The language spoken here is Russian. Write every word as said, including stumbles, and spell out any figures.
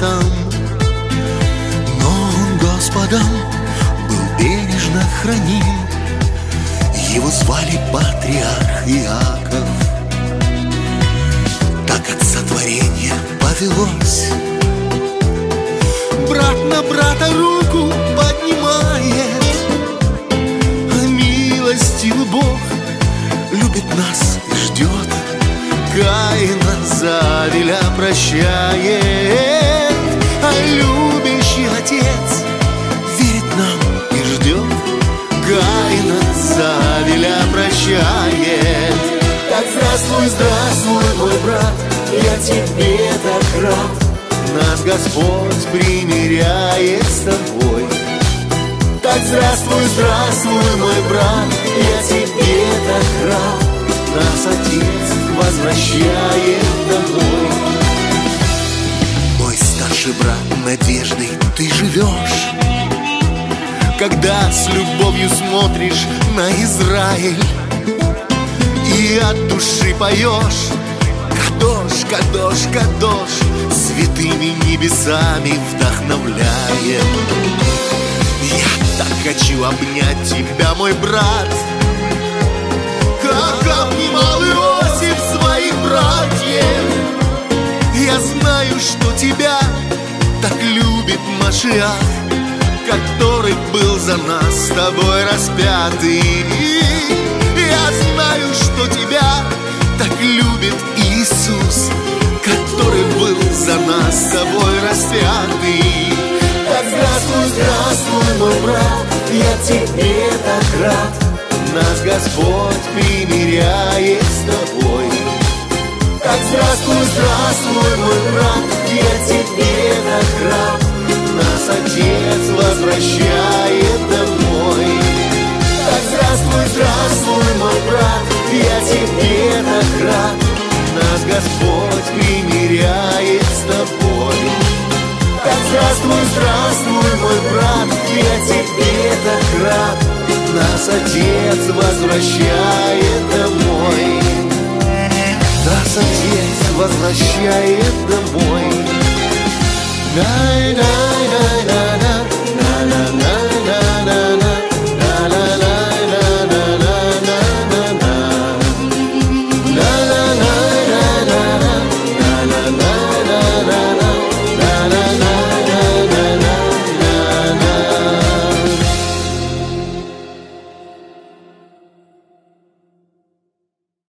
братом, но он Господом был бережно храним. Его звали патриарх Иаков. Так от сотворения повелось. Брат на брата руку поднимает, а милостивый Бог любит нас и ждет. Каина за Авеля прощает, а любящий Отец верит нам и ждет. Каина за Авеля прощает. Так здравствуй, здравствуй, мой брат, я тебе так рад. Нас Господь примиряет с тобой. Так здравствуй, здравствуй, мой брат, я тебе так рад. Нас Отец возвращает домой. Мой старший брат, надеждой ты живешь, когда с любовью смотришь на Израиль и от души поешь: Кадош, Кадош, Кадош, святыми небесами вдохновляем. Я так хочу обнять тебя, мой брат, как обнимал Иосиф своих братьев. Я знаю, что тебя так любит Машиах, который был за нас с тобой распятый. Я знаю, что тебя так любит Иисус, который был за нас с тобой распятый. Так здравствуй, здравствуй, мой брат, я тебе так рад. Нас Господь примиряет с тобой. Так здравствуй, здравствуй, мой брат, я тебе так рад. Нас Отец возвращает домой. Так здравствуй, здравствуй, мой брат, я тебе так рад. Нас Господь примиряет с тобой. Так здравствуй, здравствуй, мой брат, я тебе так рад. Нас Отец возвращает домой. Нас Отец возвращает домой. Дай, дай.